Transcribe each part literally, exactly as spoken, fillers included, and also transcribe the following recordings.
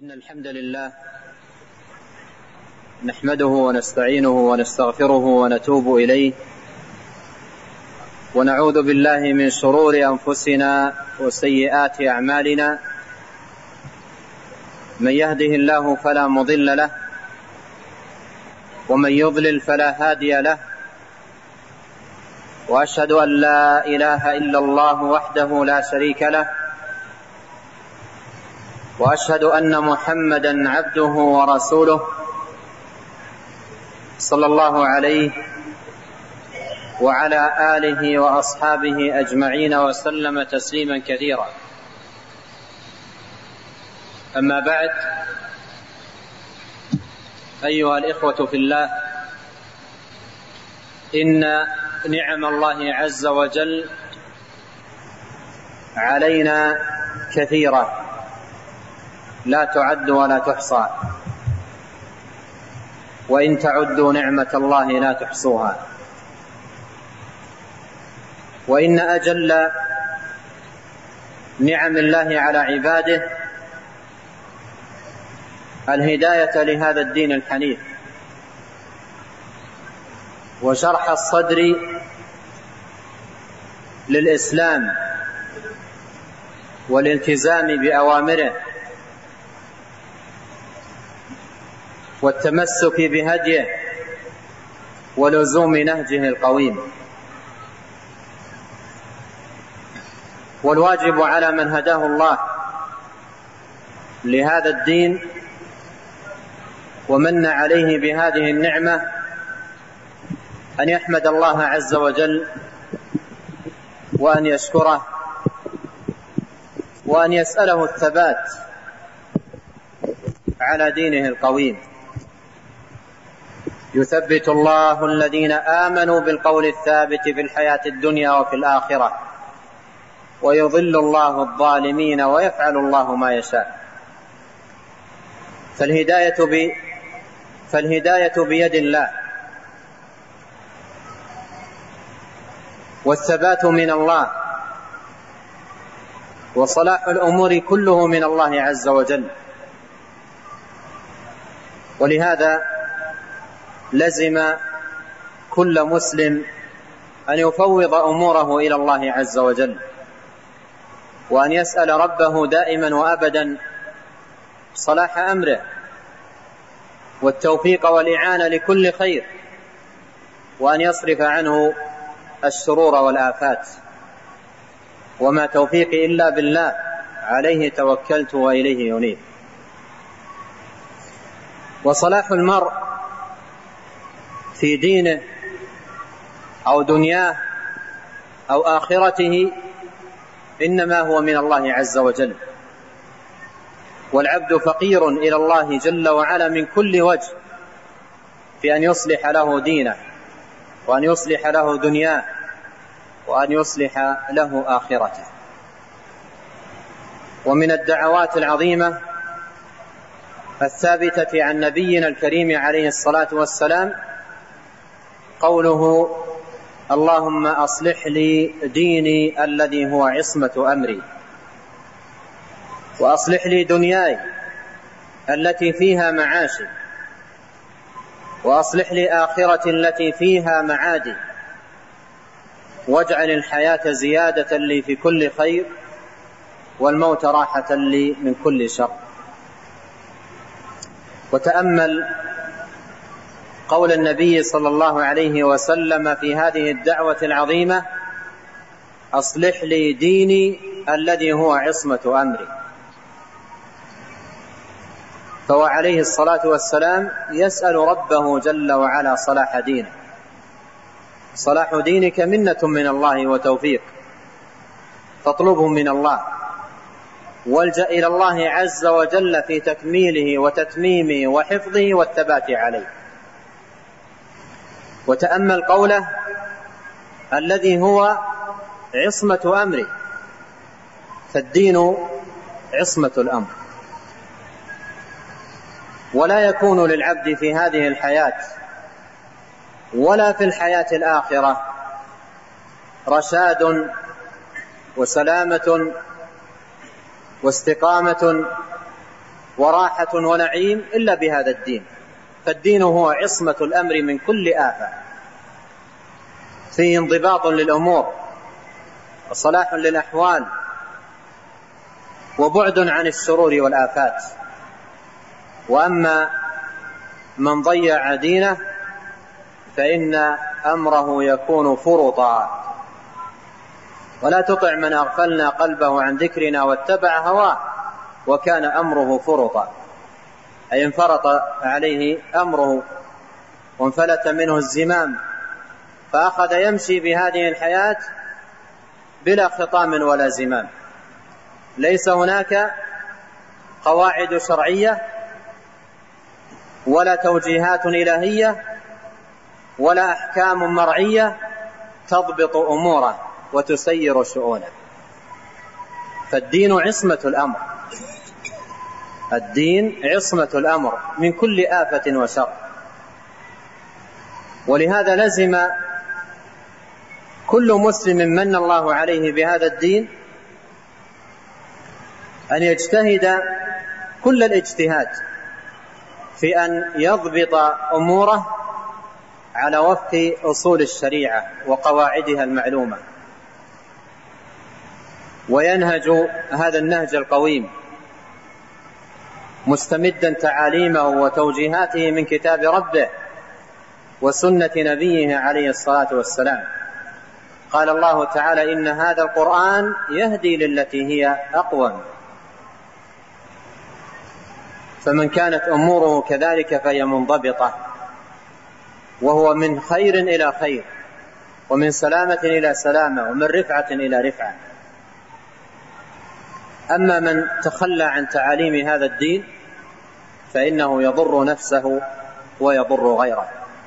إن الحمد لله نحمده ونستعينه ونستغفره ونتوب إليه ونعوذ بالله من شرور أنفسنا وسيئات أعمالنا. من يهده الله فلا مضل له ومن يضلل فلا هادي له، وأشهد أن لا إله إلا الله وحده لا شريك له، وأشهد أن محمدا عبده ورسوله صلى الله عليه وعلى آله وأصحابه أجمعين وسلم تسليما كثيرا. أما بعد، أيها الإخوة في الله، إن نعم الله عز وجل علينا كثيرة لا تعد ولا تحصى، وإن تعدوا نعمة الله لا تحصوها. وإن أجل نعم الله على عباده الهداية لهذا الدين الحنيف، وشرح الصدر للإسلام والالتزام بأوامره والتمسك بهديه ولزوم نهجه القويم. والواجب على من هداه الله لهذا الدين ومن عليه بهذه النعمة أن يحمد الله عز وجل، وأن يشكره، وأن يسأله الثبات على دينه القويم. يثبت الله الذين آمنوا بالقول الثابت في الحياة الدنيا وفي الآخرة، ويضل الله الظالمين ويفعل الله ما يشاء. فالهداية, ب... فالهداية بيد الله، والثبات من الله، وصلاح الأمور كله من الله عز وجل. ولهذا لزم كل مسلم أن يفوض أموره إلى الله عز وجل، وأن يسأل ربه دائما وأبدا صلاح أمره والتوفيق والإعانة لكل خير، وأن يصرف عنه الشرور والآفات. وما توفيقي إلا بالله، عليه توكلت وإليه ينيب. وصلاح المرء في دينه أو دنياه أو آخرته إنما هو من الله عز وجل، والعبد فقير إلى الله جل وعلا من كل وجه في أن يصلح له دينه، وأن يصلح له دنياه، وأن يصلح له آخرته. ومن الدعوات العظيمة الثابتة عن نبينا الكريم عليه الصلاة والسلام قوله: اللهم أصلح لي ديني الذي هو عصمة أمري، وأصلح لي دنياي التي فيها معاشي، وأصلح لي آخرتي التي فيها معادي، واجعل الحياة زيادة لي في كل خير، والموت راحة لي من كل شر. وتأمل قول النبي صلى الله عليه وسلم في هذه الدعوة العظيمة: أصلح لي ديني الذي هو عصمة أمري. فهو عليه الصلاة والسلام يسأل ربه جل وعلا صلاح دينه. صلاح دينك منة من الله وتوفيق، فاطلبه من الله، والجأ إلى الله عز وجل في تكميله وتتميمه وحفظه والثبات عليه. وتأمل قوله: الذي هو عصمة أمري، فالدين عصمة الأمر، ولا يكون للعبد في هذه الحياة ولا في الحياة الآخرة رشاد وسلامة واستقامة وراحة ونعيم إلا بهذا الدين. فالدين هو عصمة الأمر من كل آفة، فيه انضباط للأمور وصلاح للأحوال وبعد عن الشرور والآفات. وأما من ضيع دينه فإن أمره يكون فرطا. ولا تطع من أغفلنا قلبه عن ذكرنا واتبع هواه وكان أمره فرطا، أي انفرط عليه أمره وانفلت منه الزمام، فأخذ يمشي بهذه الحياة بلا خطام ولا زمام. ليس هناك قواعد شرعية ولا توجيهات إلهية ولا أحكام مرعية تضبط أموره وتسير شؤونه. فالدين عصمة الأمر، الدين عصمة الأمر من كل آفة وشر. ولهذا لزم كل مسلم من الله عليه بهذا الدين أن يجتهد كل الاجتهاد في أن يضبط أموره على وفق أصول الشريعة وقواعدها المعلومة، وينهج هذا النهج القويم مستمدا تعاليمه وتوجيهاته من كتاب ربه وسنة نبيه عليه الصلاة والسلام. قال الله تعالى: إن هذا القرآن يهدي للتي هي أقوم. فمن كانت أموره كذلك فهي منضبطة، وهو من خير إلى خير ومن سلامة إلى سلامة ومن رفعة إلى رفعة. أما من تخلى عن تعاليم هذا الدين فإنه يضر نفسه ويضر غيره.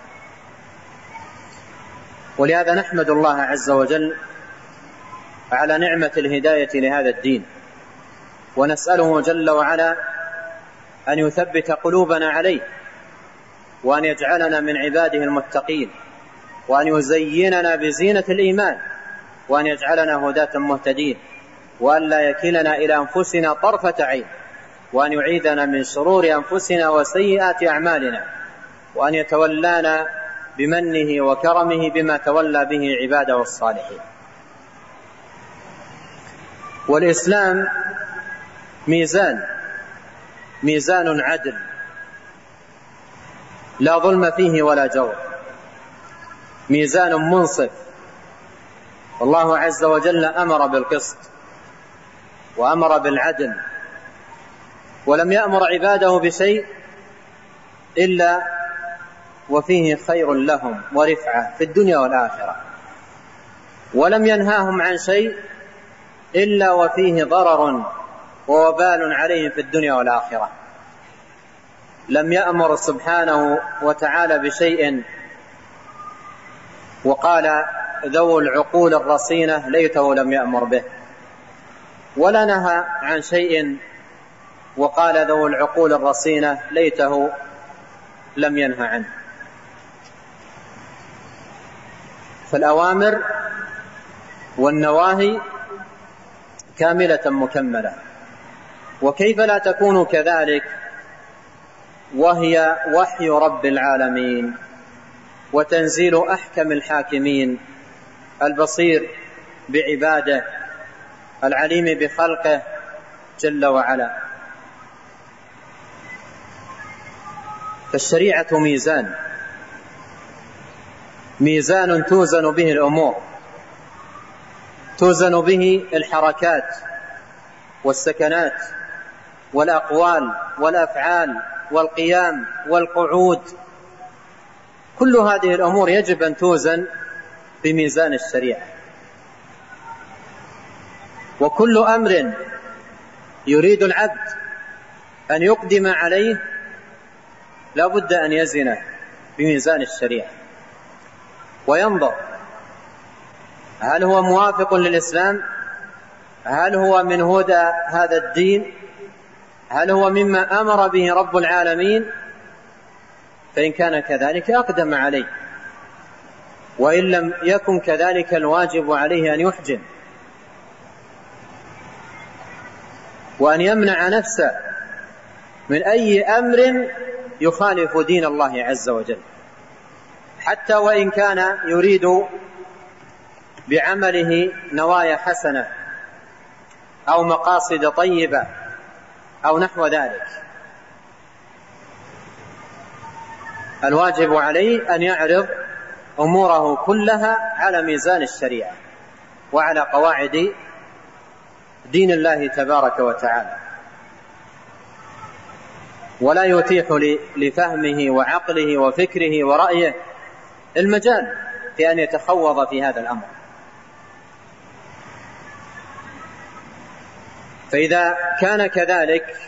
ولهذا نحمد الله عز وجل على نعمة الهداية لهذا الدين، ونسأله جل وعلا أن يثبت قلوبنا عليه، وأن يجعلنا من عباده المتقين، وأن يزيننا بزينة الإيمان، وأن يجعلنا هداة مهتدين، وأن لا يكلنا إلى أنفسنا طرفة عين، وأن يعيذنا من شرور أنفسنا وسيئات أعمالنا، وأن يتولانا بمنه وكرمه بما تولى به عباده الصالحين. والإسلام ميزان ميزان عدل لا ظلم فيه ولا جور، ميزان منصف. والله عز وجل أمر بالقسط وأمر بالعدل، ولم يأمر عباده بشيء إلا وفيه خير لهم ورفعة في الدنيا والآخرة، ولم ينهاهم عن شيء إلا وفيه ضرر ووبال عليهم في الدنيا والآخرة. لم يأمر سبحانه وتعالى بشيء وقال ذو العقول الرصينة ليته لم يأمر به، ولا نهى عن شيء وقال ذو العقول الرصينة ليته لم ينهى عنه. فالأوامر والنواهي كاملة مكملة، وكيف لا تكون كذلك وهي وحي رب العالمين وتنزيل أحكم الحاكمين البصير بعباده العليم بخلقه جل وعلا. فالشريعة ميزان ميزان توزن به الأمور، توزن به الحركات والسكنات والأقوال والأفعال والقيام والقعود. كل هذه الأمور يجب أن توزن بميزان الشريعة، وكل أمر يريد العبد أن يقدم عليه لا بد أن يزنه بميزان الشريعة وينظر هل هو موافق للإسلام، هل هو من هدى هذا الدين، هل هو مما أمر به رب العالمين. فإن كان كذلك أقدم عليه، وإن لم يكن كذلك الواجب عليه أن يحجم وأن يمنع نفسه من أي أمر يخالف دين الله عز وجل، حتى وإن كان يريد بعمله نوايا حسنة أو مقاصد طيبة أو نحو ذلك. الواجب عليه أن يعرض أموره كلها على ميزان الشريعة وعلى قواعد دين الله تبارك وتعالى، ولا يتيح لفهمه وعقله وفكره ورأيه المجال في أن يتخوض في هذا الأمر. فإذا كان كذلك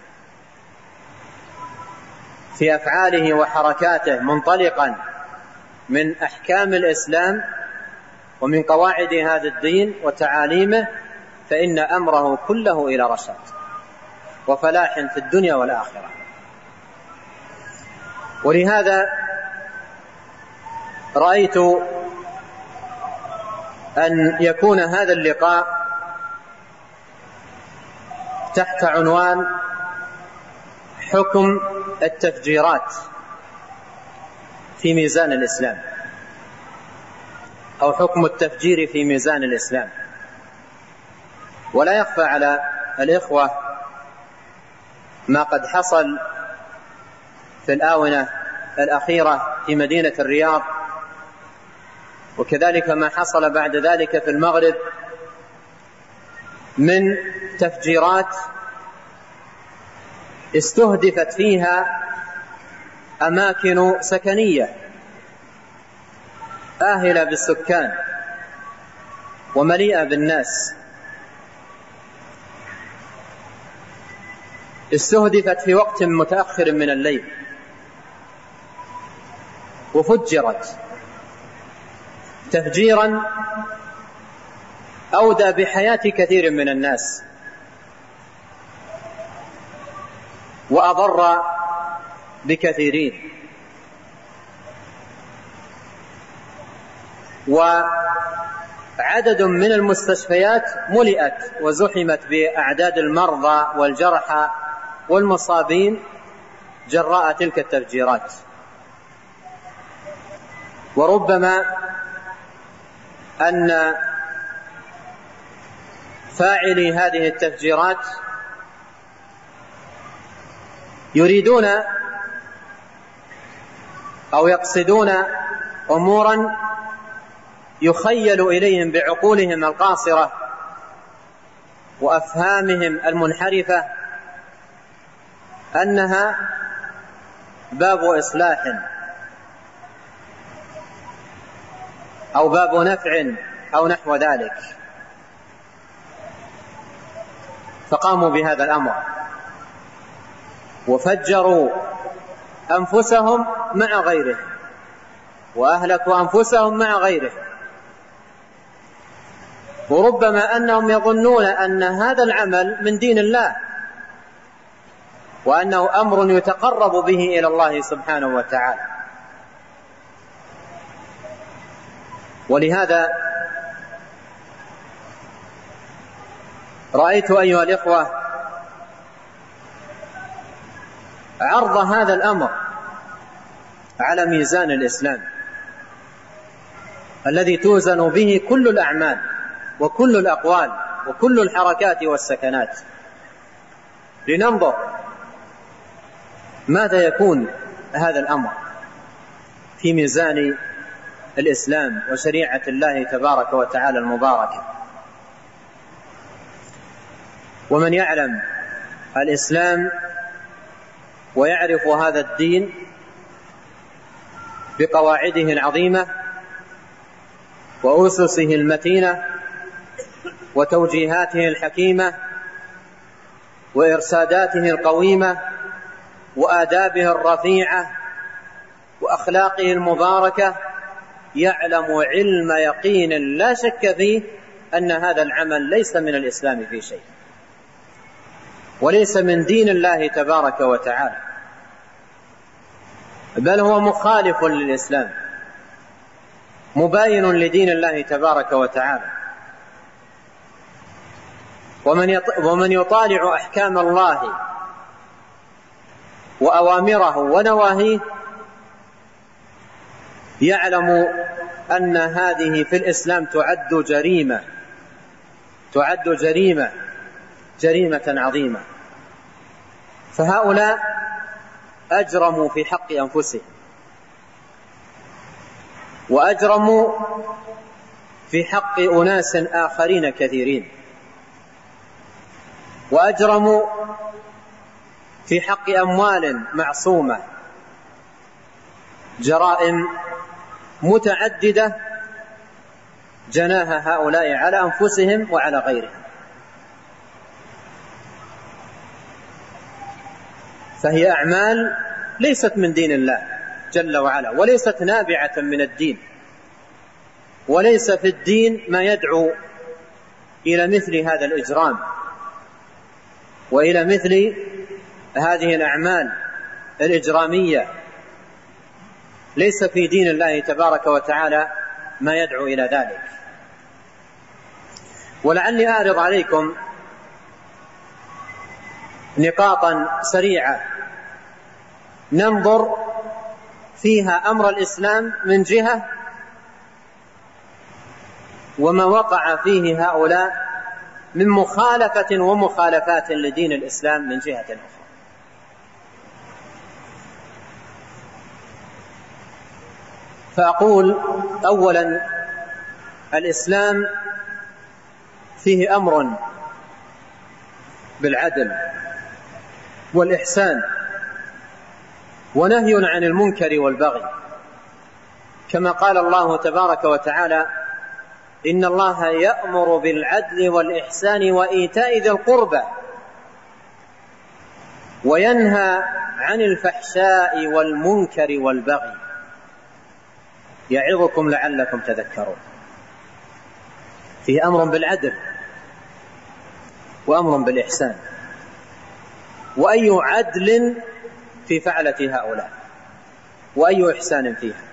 في أفعاله وحركاته منطلقا من أحكام الإسلام ومن قواعد هذا الدين وتعاليمه، فإن أمره كله إلى رشاد وفلاح في الدنيا والآخرة. ولهذا رأيت أن يكون هذا اللقاء تحت عنوان حكم التفجيرات في ميزان الإسلام، أو حكم التفجير في ميزان الإسلام. ولا يخفى على الإخوة ما قد حصل في الآونة الأخيرة في مدينة الرياض، وكذلك ما حصل بعد ذلك في المغرب من تفجيرات استهدفت فيها أماكن سكنية آهلة بالسكان ومليئة بالناس، استهدفت في وقت متأخر من الليل وفجرت تفجيرا أودى بحياة كثير من الناس وأضر بكثيرين. وعدد من المستشفيات ملئت وزحمت بأعداد المرضى والجرحى والمصابين جراء تلك التفجيرات. وربما أن فاعلي هذه التفجيرات يريدون أو يقصدون أمورا يخيل إليهم بعقولهم القاصرة وأفهامهم المنحرفة أنها باب إصلاح أو باب نفع أو نحو ذلك، فقاموا بهذا الأمر وفجروا أنفسهم مع غيرهم وأهلكوا أنفسهم مع غيرهم. وربما أنهم يظنون أن هذا العمل من دين الله وأنه أمر يتقرب به إلى الله سبحانه وتعالى. ولهذا رأيت أيها الإخوة عرض هذا الأمر على ميزان الإسلام الذي توزن به كل الأعمال وكل الأقوال وكل الحركات والسكنات، لننظر ماذا يكون هذا الأمر في ميزان الإسلام وشريعة الله تبارك وتعالى المباركة. ومن يعلم الإسلام ويعرف هذا الدين بقواعده العظيمة وأسسه المتينة وتوجيهاته الحكيمة وإرشاداته القويمة وآدابه الرفيعة وأخلاقه المباركة، يعلم علم يقين لا شك فيه أن هذا العمل ليس من الإسلام في شيء وليس من دين الله تبارك وتعالى، بل هو مخالف للإسلام مباين لدين الله تبارك وتعالى. ومن ومن يطالع أحكام الله وأوامره ونواهيه يعلم أن هذه في الإسلام تعد جريمة تعد جريمة جريمة عظيمة. فهؤلاء أجرموا في حق أنفسهم، وأجرموا في حق أناس آخرين كثيرين، وأجرموا في حق أموال معصومة، جرائم متعددة جناها هؤلاء على أنفسهم وعلى غيرهم. فهي أعمال ليست من دين الله جل وعلا، وليست نابعة من الدين، وليس في الدين ما يدعو إلى مثل هذا الإجرام وإلى مثل هذه الأعمال الإجرامية. ليس في دين الله تبارك وتعالى ما يدعو إلى ذلك. ولعلي أعرض عليكم نقاطا سريعة ننظر فيها أمر الإسلام من جهة، وما وقع فيه هؤلاء من مخالفة ومخالفات لدين الإسلام من جهة أخرى. فأقول أولا: الإسلام فيه أمر بالعدل والإحسان، ونهي عن المنكر والبغي، كما قال الله تبارك وتعالى: إن الله يأمر بالعدل والإحسان وإيتاء ذي القربى وينهى عن الفحشاء والمنكر والبغي يعظكم لعلكم تذكرون. فيه أمر بالعدل وأمر بالإحسان، وأي عدل في فعلة هؤلاء وأي إحسان فيها،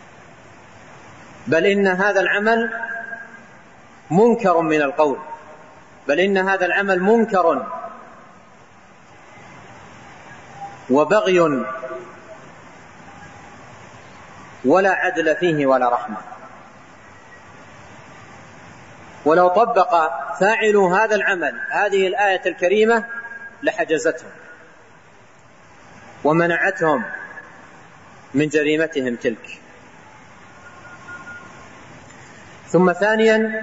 بل إن هذا العمل منكر من القول، بل إن هذا العمل منكر وبغي ولا عدل فيه ولا رحمة. ولو طبق فاعلوا هذا العمل هذه الآية الكريمة لحجزتهم ومنعتهم من جريمتهم تلك. ثم ثانيا: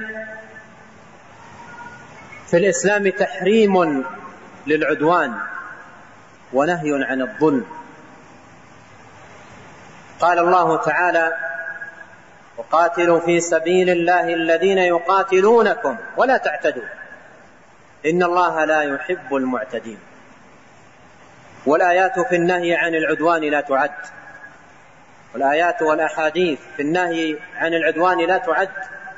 في الإسلام تحريم للعدوان ونهي عن الظلم. قال الله تعالى: وقاتلوا في سبيل الله الذين يقاتلونكم ولا تعتدوا إن الله لا يحب المعتدين. والآيات في النهي عن العدوان لا تعد، والآيات والأحاديث في النهي عن العدوان لا تعد،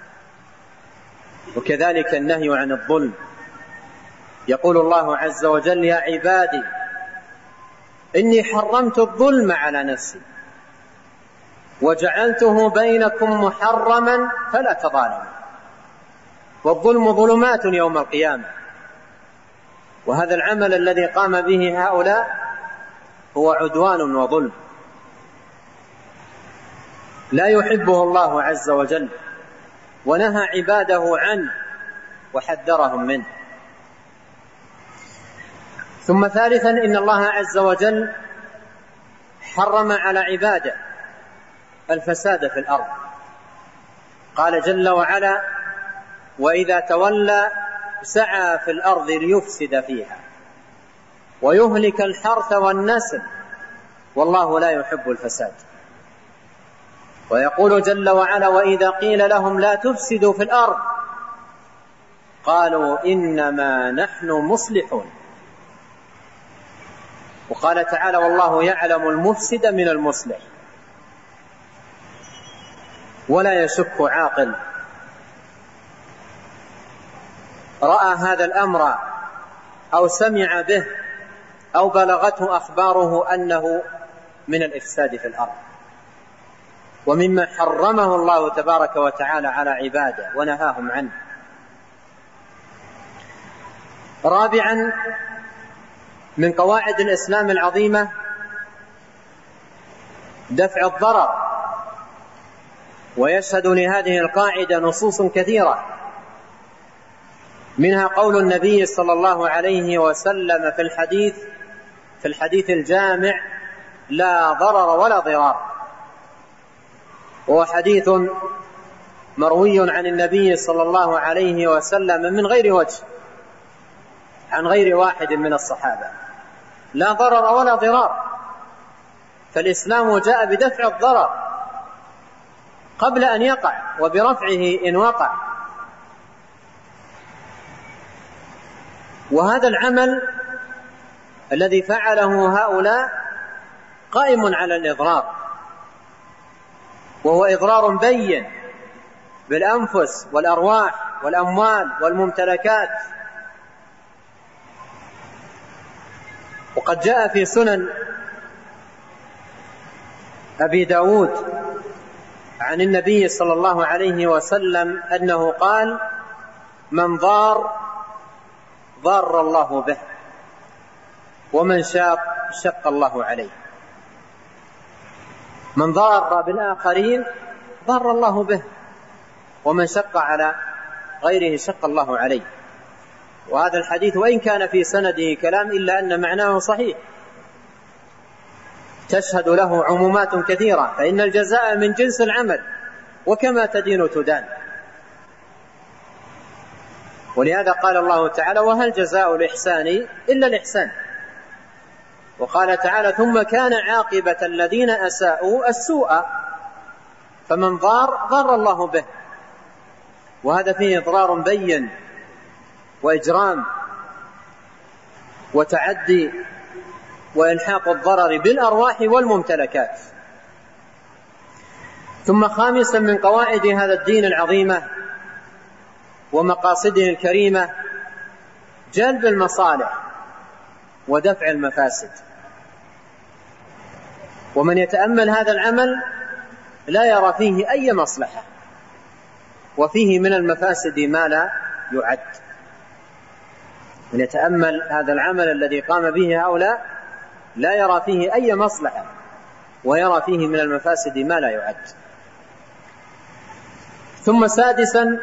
وكذلك النهي عن الظلم. يقول الله عز وجل: يا عبادي إني حرمت الظلم على نفسي وجعلته بينكم محرما فلا تظالموا. والظلم ظلمات يوم القيامة، وهذا العمل الذي قام به هؤلاء هو عدوان وظلم لا يحبه الله عز وجل، ونهى عباده عنه وحذرهم منه. ثم ثالثا: إن الله عز وجل حرم على عباده الفساد في الأرض. قال جل وعلا: وإذا تولى سعى في الأرض ليفسد فيها ويهلك الحرث والنسل والله لا يحب الفساد. ويقول جل وعلا: وإذا قيل لهم لا تفسدوا في الأرض قالوا إنما نحن مصلحون. وقال تعالى: والله يعلم المفسد من المصلح. ولا يشك عاقل رأى هذا الأمر أو سمع به أو بلغته أخباره أنه من الإفساد في الأرض ومما حرمه الله تبارك وتعالى على عباده ونهاهم عنه. رابعا: من قواعد الإسلام العظيمة دفع الضرر. ويشهد لهذه القاعدة نصوص كثيرة، منها قول النبي صلى الله عليه وسلم في الحديث في الحديث الجامع: لا ضرر ولا ضرار. وهو حديث مروي عن النبي صلى الله عليه وسلم من غير وجه عن غير واحد من الصحابة: لا ضرر ولا ضرار. فالإسلام جاء بدفع الضرر قبل أن يقع وبرفعه إن وقع. وهذا العمل الذي فعله هؤلاء قائم على الإضرار، وهو إضرار بين بالأنفس والأرواح والأموال والممتلكات. وقد جاء في سنن أبي داود عن النبي صلى الله عليه وسلم أنه قال: من ضار ضار الله به، ومن شاق شق الله عليه. من ضار بالآخرين ضار الله به، ومن شق على غيره شق الله عليه. وهذا الحديث وإن كان في سنده كلام إلا أن معناه صحيح، تشهد له عمومات كثيرة، فإن الجزاء من جنس العمل، وكما تدين تدان. ولهذا قال الله تعالى: وهل جزاء الإحسان إلا الإحسان. وقال تعالى: ثم كان عاقبة الذين أساءوا السوء، فمن ضار ضر الله به. وهذا فيه إضرار بين وإجرام وتعدي وإلحاق الضرر بالأرواح والممتلكات. ثم خامسا من قواعد هذا الدين العظيمة ومقاصده الكريمة جلب المصالح ودفع المفاسد. ومن يتأمل هذا العمل لا يرى فيه أي مصلحة، وفيه من المفاسد ما لا يعد. من يتأمل هذا العمل الذي قام به هؤلاء لا يرى فيه أي مصلحة، ويرى فيه من المفاسد ما لا يعد. ثم سادسا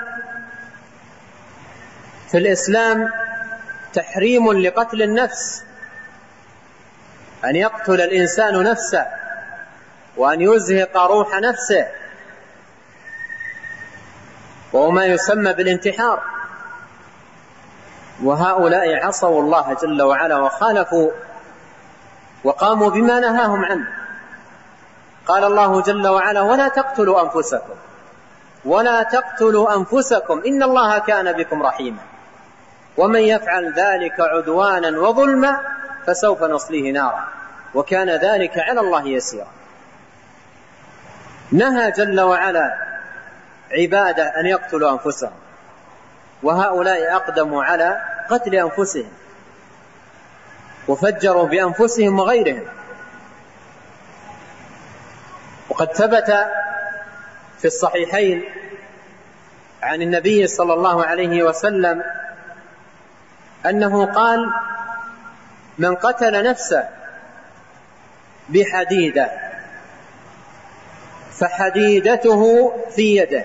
في الإسلام تحريم لقتل النفس، أن يقتل الإنسان نفسه وأن يزهق روح نفسه، وهو ما يسمى بالانتحار. وهؤلاء عصوا الله جل وعلا وخالفوا وقاموا بما نهاهم عنه. قال الله جل وعلا: ولا تقتلوا أنفسكم ولا تقتلوا أنفسكم إن الله كان بكم رحيما ومن يفعل ذلك عدوانا وظلما فسوف نصليه نارا وكان ذلك على الله يسيرا. نهى جل وعلا عباده أن يقتلوا أنفسهم، وهؤلاء أقدموا على قتل أنفسهم وفجروا بأنفسهم وغيرهم. وقد ثبت في الصحيحين عن النبي صلى الله عليه وسلم أنه قال: من قتل نفسه بحديدة فحديدته في يده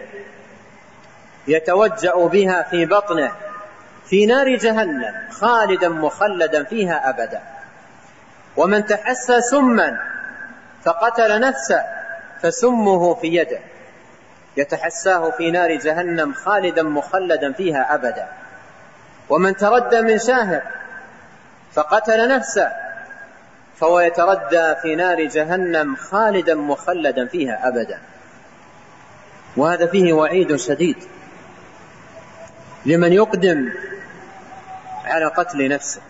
يتوجأ بها في بطنه في نار جهنم خالدا مخلدا فيها أبدا. ومن تحسى سما فقتل نفسه فسمه في يده يتحساه في نار جهنم خالدا مخلدا فيها أبدا. ومن تردى من شاهق فقتل نفسه فهو يتردى في نار جهنم خالدا مخلدا فيها أبدا. وهذا فيه وعيد شديد لمن يقدم على قتل نفسه.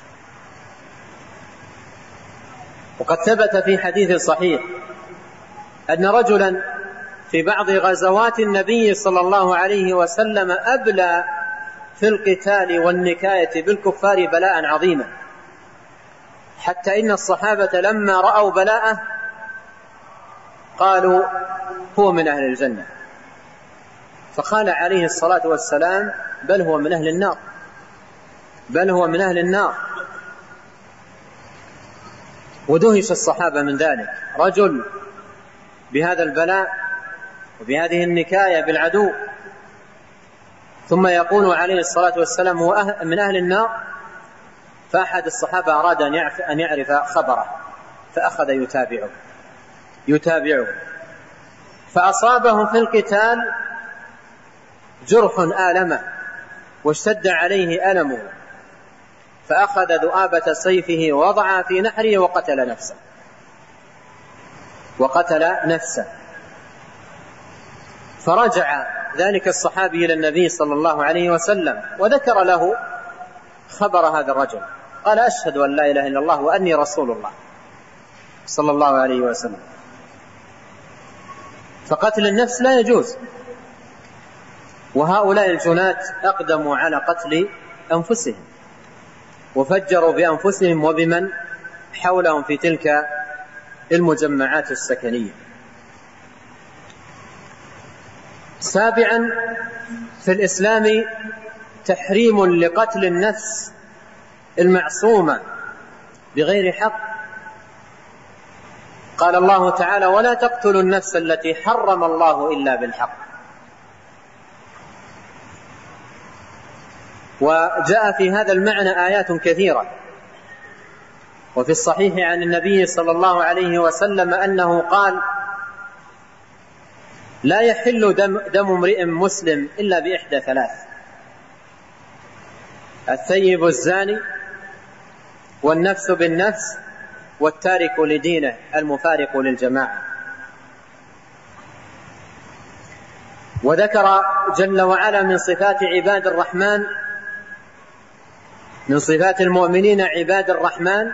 وقد ثبت في حديث صحيح أن رجلا في بعض غزوات النبي صلى الله عليه وسلم أبلى في القتال والنكاية بالكفار بلاء عظيما، حتى إن الصحابة لما رأوا بلاءه قالوا: هو من أهل الجنة. فقال عليه الصلاة والسلام: بل هو من أهل النار، بل هو من أهل النار. ودهش الصحابة من ذلك. رجل بهذا البلاء وبهذه النكاية بالعدو، ثم يقول عليه الصلاة والسلام هو من أهل النار، فأحد الصحابة أراد أن يعرف خبره فأخذ يتابعه يتابعه فأصابه في القتال جرح آلمه واشتد عليه ألمه، فأخذ ذؤابة سيفه ووضعها في نحره وقتل نفسه وقتل نفسه فرجع ذلك الصحابي إلى النبي صلى الله عليه وسلم وذكر له خبر هذا الرجل، قال: أشهد أن لا إله إلا الله وأني رسول الله صلى الله عليه وسلم. فقتل النفس لا يجوز، وهؤلاء الجنات أقدموا على قتل أنفسهم وفجروا بأنفسهم وبمن حولهم في تلك المجمعات السكنية. سابعا، في الإسلام تحريم لقتل النفس المعصومة بغير حق. قال الله تعالى: ولا تقتلوا النفس التي حرم الله إلا بالحق. وجاء في هذا المعنى آيات كثيرة، وفي الصحيح عن النبي صلى الله عليه وسلم أنه قال: لا يحل دم, دم امرئ مسلم إلا بإحدى ثلاث: الثيب الزاني، والنفس بالنفس، والتارك لدينه المفارق للجماعة. وذكر جل وعلا من صفات عباد الرحمن، من صفات المؤمنين عباد الرحمن،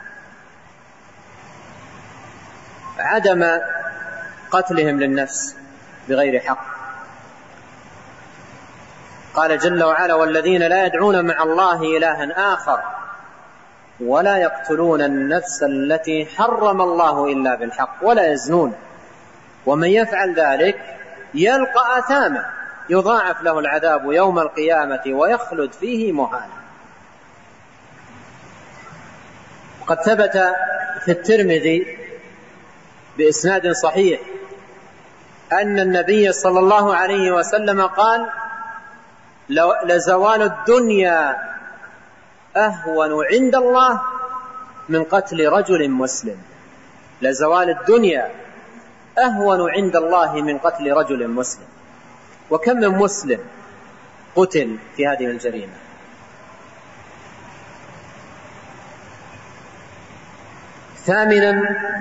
عدم قتلهم للنفس بغير حق. قال جل وعلا: والذين لا يدعون مع الله إلها آخر ولا يقتلون النفس التي حرم الله إلا بالحق ولا يزنون ومن يفعل ذلك يلقى آثاما يضاعف له العذاب يوم القيامة ويخلد فيه مهانا. وقد ثبت في الترمذي بإسناد صحيح أن النبي صلى الله عليه وسلم قال: لزوال الدنيا أهون عند الله من قتل رجل مسلم. لزوال الدنيا أهون عند الله من قتل رجل مسلم. وكم من مسلم قتل في هذه الجريمة. ثامنا،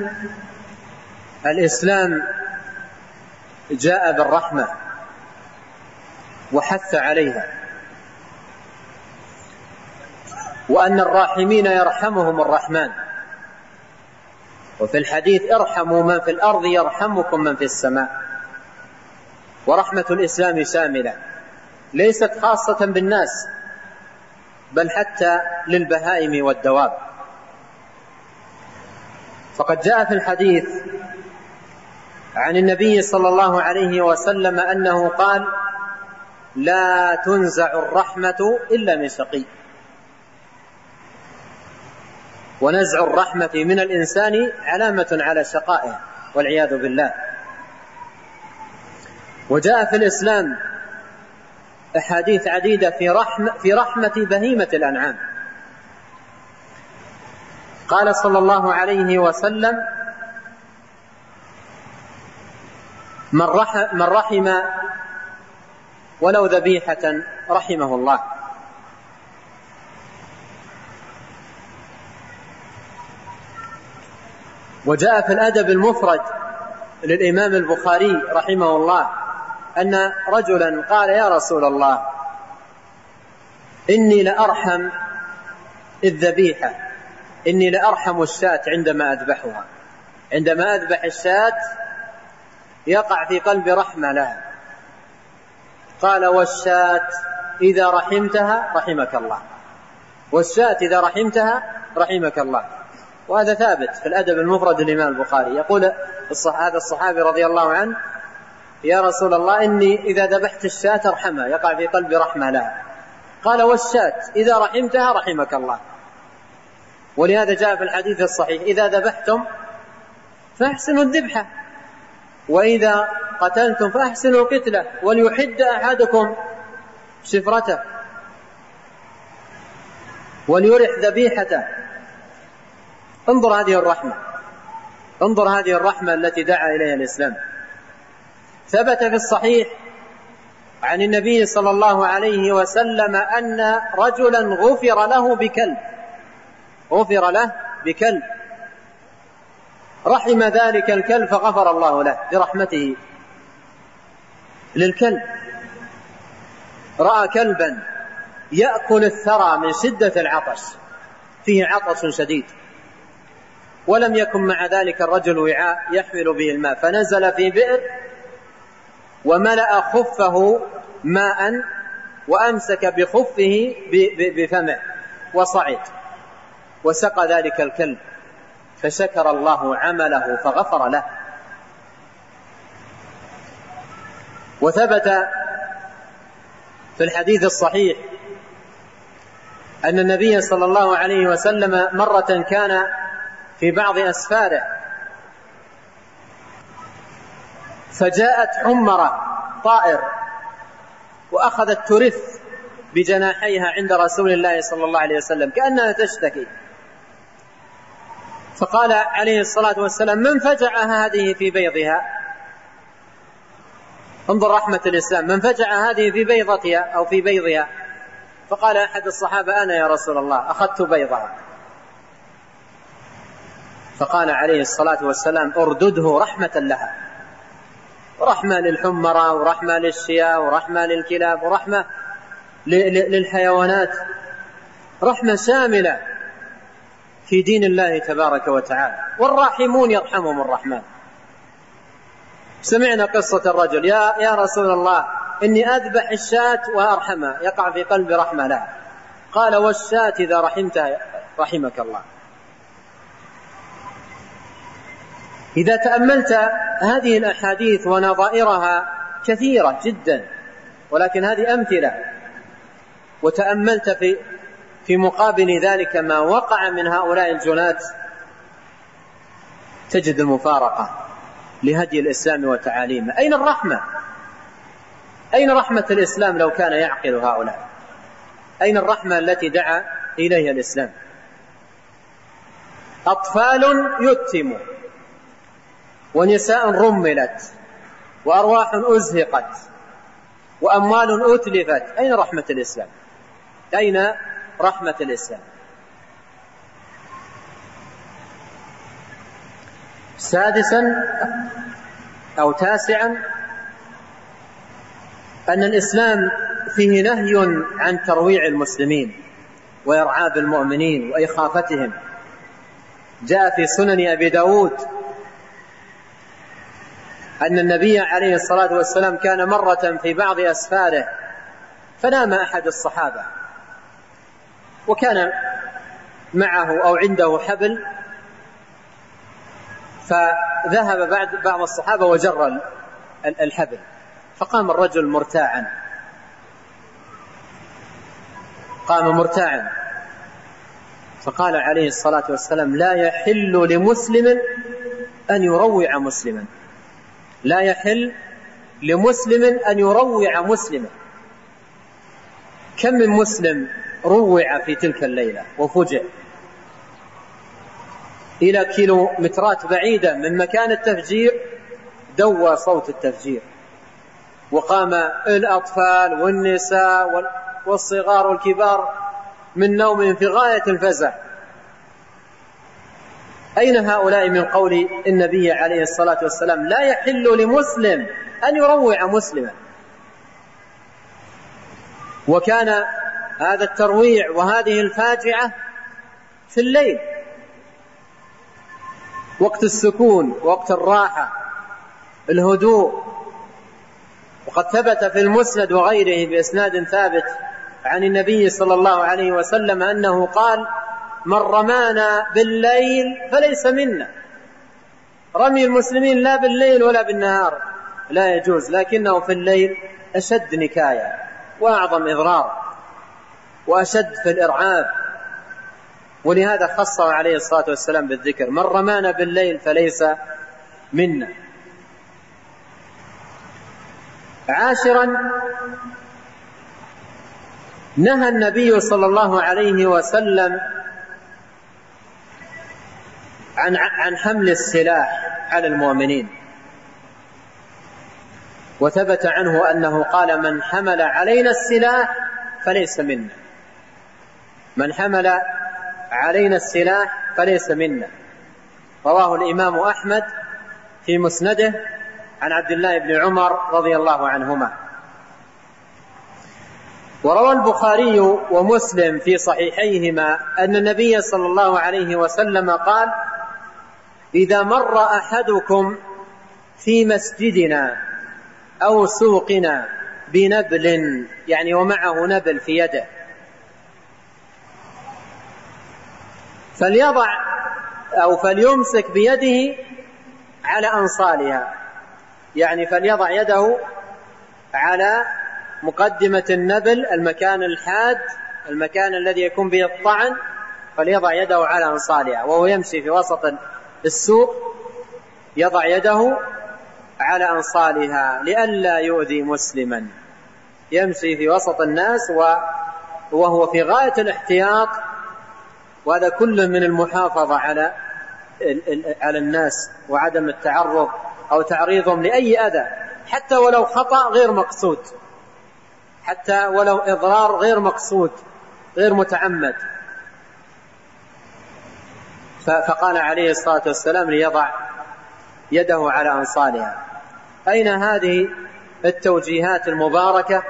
الإسلام جاء بالرحمة وحث عليها، وأن الراحمين يرحمهم الرحمن. وفي الحديث: ارحموا من في الأرض يرحمكم من في السماء. ورحمة الإسلام شاملة ليست خاصة بالناس بل حتى للبهائم والدواب. فقد جاء في الحديث عن النبي صلى الله عليه وسلم أنه قال: لا تنزع الرحمة إلا من شقي. ونزع الرحمة من الإنسان علامة على شقائه والعياذ بالله. وجاء في الإسلام أحاديث عديدة في رحمة, في رحمة بهيمة الأنعام. قال صلى الله عليه وسلم: من رحم, من رحم ولو ذبيحة رحمه الله. وجاء في الأدب المفرد للإمام البخاري رحمه الله أن رجلا قال: يا رسول الله، إني لأرحم الذبيحة، إني لأرحم الشاة عندما أذبحها، عندما أذبح الشاة يقع في قلبي رحمة لها. قال: والشاة إذا رحمتها رحمك الله، والشاة إذا رحمتها رحمك الله. وهذا ثابت في الأدب المفرد للإمام البخاري. يقول هذا الصحابي رضي الله عنه: يا رسول الله، إني إذا ذبحت الشاة ارحمها، يقع في قلبي رحمة لها. قال: والشاة إذا رحمتها رحمك الله. ولهذا جاء في الحديث الصحيح: إذا ذبحتم فاحسنوا الذبحة، وإذا قتلتم فأحسنوا القتلة وليحد أحدكم شفرته وليرح ذبيحته. انظر هذه الرحمة، انظر هذه الرحمة التي دعا إليها الإسلام. ثبت في الصحيح عن النبي صلى الله عليه وسلم أن رجلا غفر له بكلب، غفر له بكلب، رحم ذلك الكلب فغفر الله له برحمته للكلب. رأى كلبا يأكل الثرى من شدة العطش، فيه عطش شديد، ولم يكن مع ذلك الرجل وعاء يحمل به الماء، فنزل في بئر وملأ خفه ماء وأمسك بخفه بفمه وصعد وسقى ذلك الكلب، فشكر الله عمله فغفر له. وثبت في الحديث الصحيح أن النبي صلى الله عليه وسلم مرة كان في بعض أسفاره فجاءت حمرة طائر وأخذت ترف بجناحيها عند رسول الله صلى الله عليه وسلم كأنها تشتكي، فقال عليه الصلاة والسلام: من فجع هذه في بيضها؟ انظر رحمة الإسلام، من فجع هذه في بيضتها أو في بيضها؟ فقال أحد الصحابة: أنا يا رسول الله، أخذت بيضها. فقال عليه الصلاة والسلام: أردده رحمة لها، رحمة للحمرة ورحمة للشياء ورحمة للكلاب ورحمة للحيوانات، رحمة شاملة في دين الله تبارك وتعالى. والراحمون يرحمهم الرحمن. سمعنا قصة الرجل: يا, يا رسول الله، إني أذبح الشاة وأرحمها، يقع في قلب رحمة لها. قال: والشاة إذا رحمتها رحمك الله. إذا تأملت هذه الأحاديث ونظائرها كثيرة جدا، ولكن هذه أمثلة، وتأملت في في مقابل ذلك ما وقع من هؤلاء الجناة، تجد المفارقة لهدي الإسلام وتعاليمه. أين الرحمة؟ أين رحمة الإسلام لو كان يعقل هؤلاء؟ أين الرحمة التي دعا إليها الإسلام؟ أطفال يتموا، ونساء رملت، وأرواح أزهقت، وأموال أتلفت. أين رحمة الإسلام؟ أين رحمة الإسلام؟ سادسا أو تاسعا أن الإسلام فيه نهي عن ترويع المسلمين وإرعاب المؤمنين وإخافتهم. جاء في سنن أبي داود أن النبي عليه الصلاة والسلام كان مرة في بعض أسفاره فنام أحد الصحابة، وكان معه أو عنده حبل، فذهب بعد بعض الصحابة وجر الحبل، فقام الرجل مرتاعا، قام مرتاعا، فقال عليه الصلاة والسلام: لا يحل لمسلم أن يروع مسلما، لا يحل لمسلم أن يروع مسلما. كم من مسلم روع في تلك الليلة وفجع إلى كيلومترات بعيدة من مكان التفجير، دوى صوت التفجير، وقام الأطفال والنساء والصغار والكبار من نوم في غاية الفزع. أين هؤلاء من قول النبي عليه الصلاة والسلام: لا يحل لمسلم أن يروع مسلما؟ وكان هذا الترويع وهذه الفاجعة في الليل، وقت السكون، وقت الراحة، الهدوء. وقد ثبت في المسند وغيره بإسناد ثابت عن النبي صلى الله عليه وسلم أنه قال: من رمانا بالليل فليس منا. رمي المسلمين لا بالليل ولا بالنهار لا يجوز، لكنه في الليل أشد نكاية وأعظم إضرار وأشد في الإرعاب، ولهذا خصه عليه الصلاة والسلام بالذكر: من رمانا بالليل فليس منا. عاشرا، نهى النبي صلى الله عليه وسلم عن عن حمل السلاح على المؤمنين، وثبت عنه أنه قال: من حمل علينا السلاح فليس منا، من حمل علينا السلاح فليس منا. رواه الإمام أحمد في مسنده عن عبد الله بن عمر رضي الله عنهما. وروى البخاري ومسلم في صحيحيهما أن النبي صلى الله عليه وسلم قال: إذا مر أحدكم في مسجدنا أو سوقنا بنبل، يعني ومعه نبل في يده، فليضع أو فليمسك بيده على أنصالها، يعني فليضع يده على مقدمة النبل، المكان الحاد، المكان الذي يكون به الطعن، فليضع يده على أنصالها وهو يمشي في وسط السوق، يضع يده على أنصالها لئلا يؤذي مسلما، يمشي في وسط الناس وهو في غاية الاحتياط، وهذا كل من المحافظة على على الناس وعدم التعرض أو تعريضهم لأي أذى، حتى ولو خطأ غير مقصود، حتى ولو إضرار غير مقصود غير متعمد. فقال عليه الصلاة والسلام: ليضع يده على أنصالها. أين هذه التوجيهات المباركة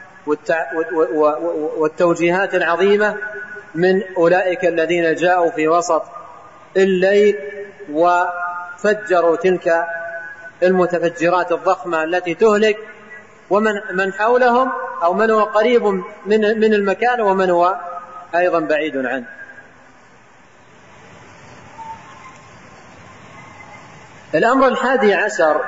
والتوجيهات العظيمة من أولئك الذين جاءوا في وسط الليل وفجروا تلك المتفجرات الضخمة التي تهلك، ومن من حولهم أو من هو قريب من من المكان ومن هو أيضا بعيد عنه. الأمر الحادي عشر: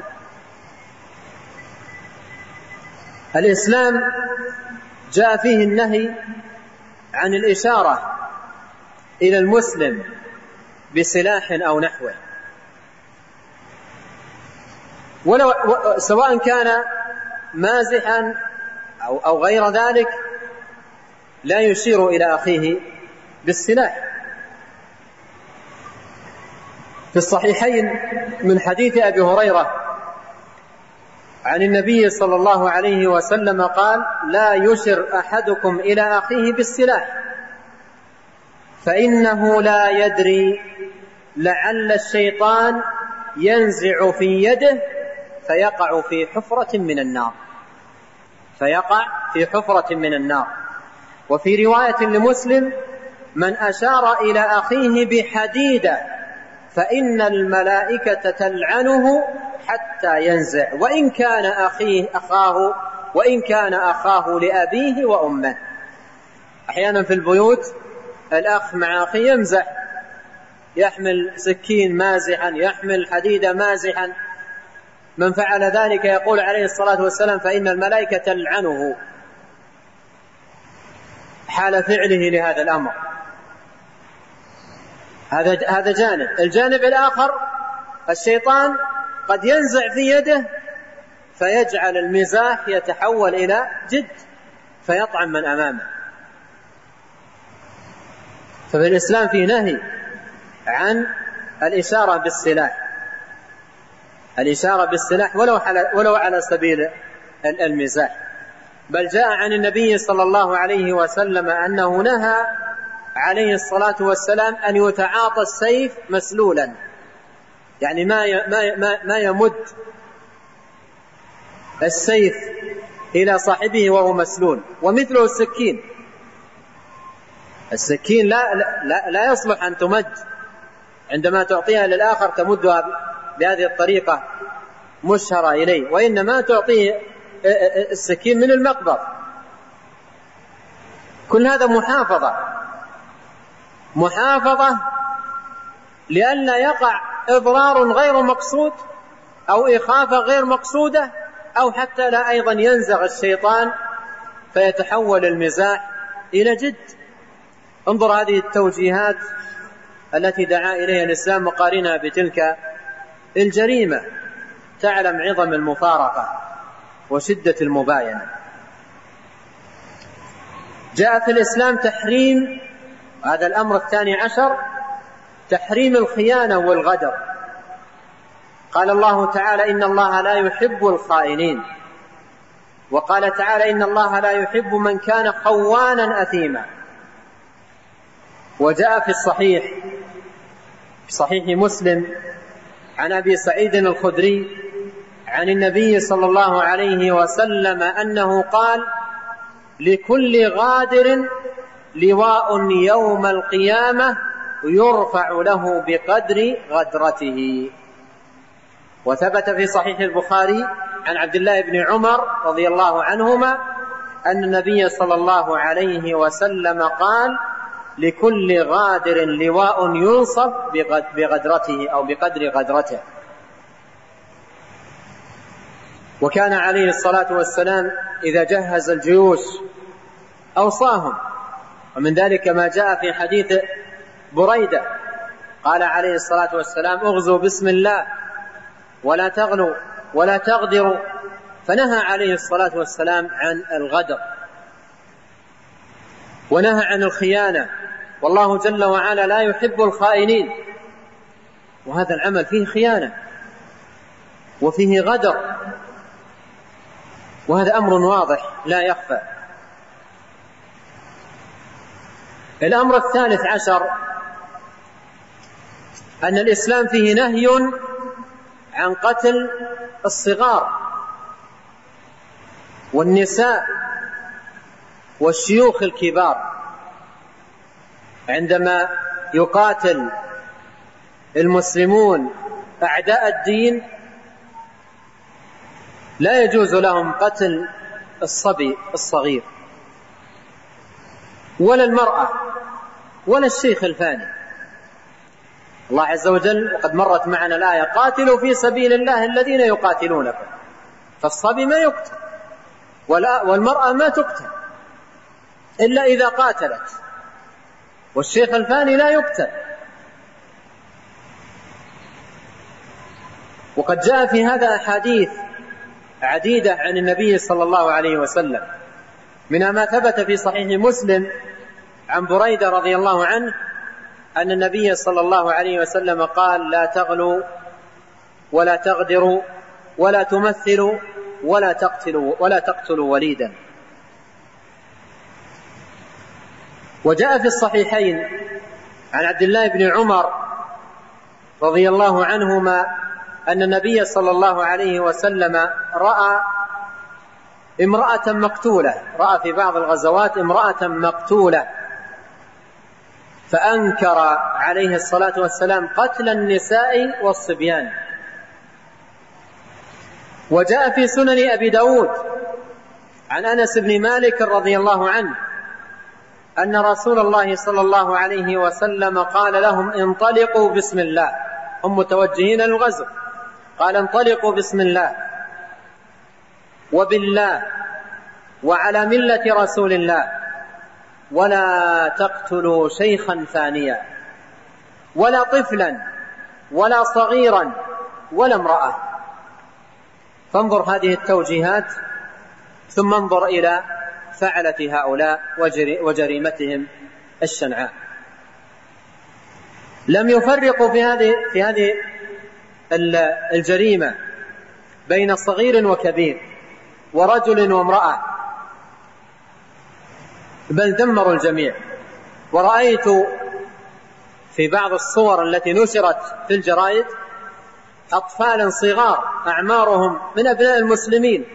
الإسلام جاء فيه النهي عن الإشارة إلى المسلم بسلاح أو نحوه، ولو سواء كان مازحا أو أو غير ذلك، لا يشير إلى أخيه بالسلاح. في الصحيحين من حديث أبي هريرة عن النبي صلى الله عليه وسلم قال: لا يشر أحدكم إلى أخيه بالسلاح، فإنه لا يدري لعل الشيطان ينزع في يده فيقع في حفرة من النار، فيقع في حفرة من النار. وفي رواية لمسلم: من أشار إلى أخيه بحديدة فإن الملائكة تلعنه حتى ينزع، وإن كان أخيه أخاه وإن كان أخاه لأبيه وأمه. أحيانا في البيوت الأخ مع أخيه يمزح، يحمل سكين مازحا، يحمل حديدة مازحا، من فعل ذلك يقول عليه الصلاة والسلام: فإن الملائكة تلعنه حال فعله لهذا الأمر. هذا هذا جانب. الجانب الآخر: الشيطان قد ينزع في يده فيجعل المزاح يتحول إلى جد فيطعن من أمامه. ففي الإسلام في نهي عن الإشارة بالسلاح، الإشارة بالسلاح ولو على ولو على سبيل المزاح. بل جاء عن النبي صلى الله عليه وسلم أنه نهى عليه الصلاة والسلام أن يتعاطى السيف مسلولا، يعني ما ما ما يمد السيف إلى صاحبه وهو مسلول. ومثله السكين، السكين لا لا لا يصلح أن تمد، عندما تعطيها للآخر تمدها بهذه الطريقة مشهرة إليه، وإنما تعطيه السكين من المقبض. كل هذا محافظة محافظة لئلا يقع إضرار غير مقصود أو إخافة غير مقصودة، أو حتى لا أيضا ينزغ الشيطان فيتحول المزاح إلى جد. انظر هذه التوجيهات التي دعا إليها الإسلام مقارنة بتلك الجريمة، تعلم عظم المفارقة وشدة المباينة. جاء في الإسلام تحريم، هذا الأمر الثاني عشر، تحريم الخيانة والغدر. قال الله تعالى: إن الله لا يحب الخائنين. وقال تعالى: إن الله لا يحب من كان خوانا أثيما. وجاء في الصحيح في صحيح مسلم عن أبي سعيد الخدري عن النبي صلى الله عليه وسلم أنه قال: لكل غادر لواء يوم القيامة يرفع له بقدر غدرته. وثبت في صحيح البخاري عن عبد الله بن عمر رضي الله عنهما أن النبي صلى الله عليه وسلم قال: لكل غادر لواء ينصب بغدرته أو بقدر غدرته. وكان عليه الصلاة والسلام إذا جهز الجيوش أوصاهم، ومن ذلك ما جاء في حديث بريدة قال عليه الصلاة والسلام: اغزوا بسم الله ولا تغلوا ولا تغدروا، فنهى عليه الصلاة والسلام عن الغدر ونهى عن الخيانة، والله جل وعلا لا يحب الخائنين. وهذا العمل فيه خيانة وفيه غدر، وهذا أمر واضح لا يخفى. الأمر الثالث عشر أن الإسلام فيه نهي عن قتل الصغار والنساء والشيوخ الكبار. عندما يقاتل المسلمون أعداء الدين لا يجوز لهم قتل الصبي الصغير ولا المرأة ولا الشيخ الفاني. الله عز وجل وقد مرت معنا الآية: قاتلوا في سبيل الله الذين يقاتلونكم. فالصبي ما يقتل والمرأة ما تقتل إلا إذا قاتلت، والشيخ الفاني لا يقتل. وقد جاء في هذا أحاديث عديدة عن النبي صلى الله عليه وسلم، منها ما ثبت في صحيح مسلم عن بريدة رضي الله عنه أن النبي صلى الله عليه وسلم قال: لا تغلوا ولا تغدروا ولا تمثلوا ولا تقتلوا ولا تقتلوا وليدا. وجاء في الصحيحين عن عبد الله بن عمر رضي الله عنهما أن النبي صلى الله عليه وسلم رأى امرأة مقتولة، رأى في بعض الغزوات امرأة مقتولة، فأنكر عليه الصلاة والسلام قتل النساء والصبيان. وجاء في سنن أبي داود عن أنس بن مالك رضي الله عنه أن رسول الله صلى الله عليه وسلم قال لهم: انطلقوا بسم الله. هم متوجهين للغزو، قال: انطلقوا بسم الله وبالله وعلى ملة رسول الله، ولا تقتلوا شيخا ثانيا ولا طفلا ولا صغيرا ولا امرأة. فانظر هذه التوجيهات ثم انظر إلى فعلة هؤلاء وجريمتهم الشنعاء. لم يفرقوا في هذه في هذه الجريمة بين صغير وكبير ورجل وامرأة، بل دمروا الجميع. ورأيت في بعض الصور التي نشرت في الجرائد أطفالا صغار أعمارهم من أبناء المسلمين،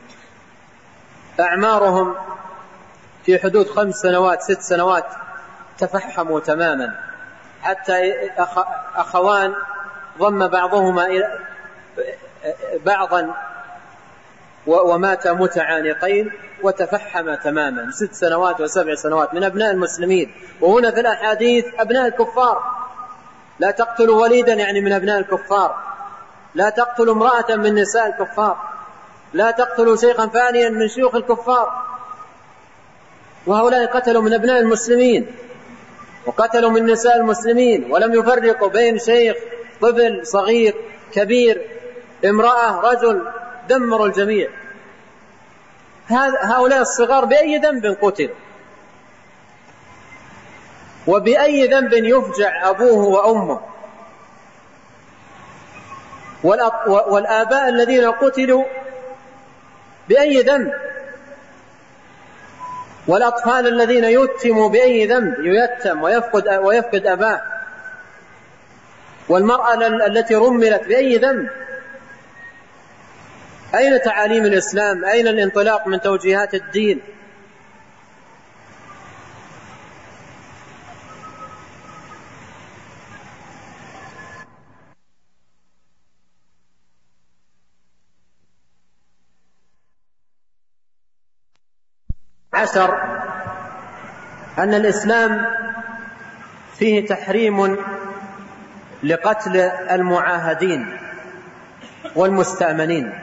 أعمارهم في حدود خمس سنوات ست سنوات، تفحموا تماما، حتى أخوان ضم بعضهما إلى بعضا ومات متعانقين وتفحم تماما، ست سنوات وسبع سنوات من أبناء المسلمين. وهنا في الأحاديث أبناء الكفار. لا تقتلوا وليدا يعني من أبناء الكفار، لا تقتلوا امرأة من نساء الكفار، لا تقتلوا شيخا فانيا من شيوخ الكفار. وهؤلاء قتلوا من أبناء المسلمين وقتلوا من نساء المسلمين، ولم يفرقوا بين شيخ، طفل، صغير، كبير، امرأة، رجل، دمروا الجميع. هؤلاء الصغار بأي ذنب قتلوا؟ وبأي ذنب يفجع أبوه وأمه؟ والآباء الذين قتلوا بأي ذنب؟ والأطفال الذين يتموا بأي ذنب؟ ييتم ويفقد, ويفقد أباه. والمرأة التي رملت بأي ذنب؟ أين تعاليم الإسلام؟ أين الانطلاق من توجيهات الدين؟ عشر أن الإسلام فيه تحريم لقتل المعاهدين والمستأمنين،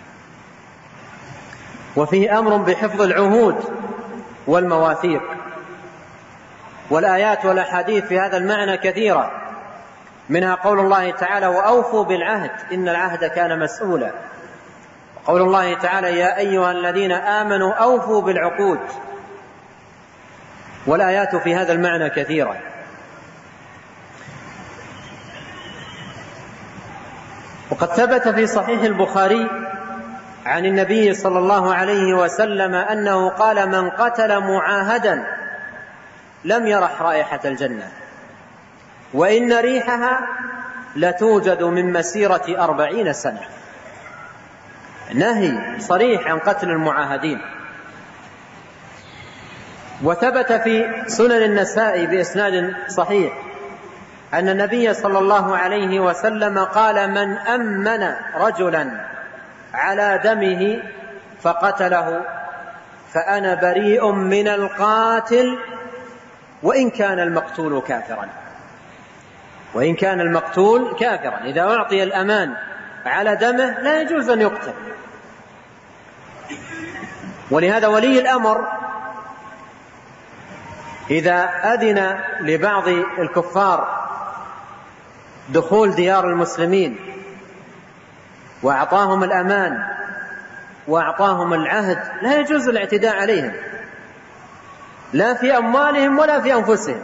وفيه أمر بحفظ العهود والمواثيق، والآيات والأحاديث في هذا المعنى كثيرة، منها قول الله تعالى: وأوفوا بالعهد إن العهد كان مسؤولا. قول الله تعالى: يا أيها الذين آمنوا أوفوا بالعقود. والآيات في هذا المعنى كثيرة. وقد ثبت في صحيح البخاري عن النبي صلى الله عليه وسلم أنه قال: من قتل معاهدا لم يرح رائحة الجنة، وإن ريحها لتوجد من مسيرة أربعين سنة. نهي صريح عن قتل المعاهدين. وثبت في سنن النسائي بإسناد صحيح أن النبي صلى الله عليه وسلم قال: من أمن رجلا على دمه فقتله فأنا بريء من القاتل وإن كان المقتول كافرا. وإن كان المقتول كافرا، إذا أعطي الأمان على دمه لا يجوز أن يقتل. ولهذا ولي الأمر إذا أذن لبعض الكفار دخول ديار المسلمين وأعطاهم الأمان وأعطاهم العهد، لا يجوز الاعتداء عليهم، لا في أموالهم ولا في أنفسهم.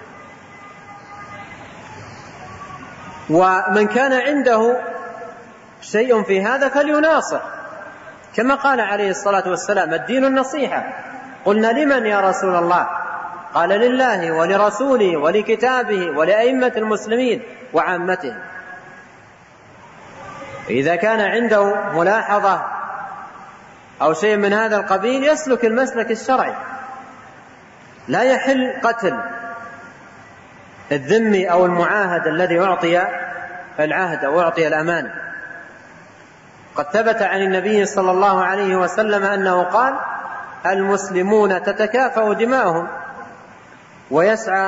ومن كان عنده شيء في هذا فليناصح، كما قال عليه الصلاة والسلام: الدين النصيحة. قلنا: لمن يا رسول الله؟ قال: لله ولرسوله ولكتابه ولأئمة المسلمين وعامتهم. إذا كان عنده ملاحظة أو شيء من هذا القبيل يسلك المسلك الشرعي. لا يحل قتل الذمي أو المعاهد الذي أعطي العهد أو أعطي الأمان. قد ثبت عن النبي صلى الله عليه وسلم أنه قال: المسلمون تتكافأ دماؤهم ويسعى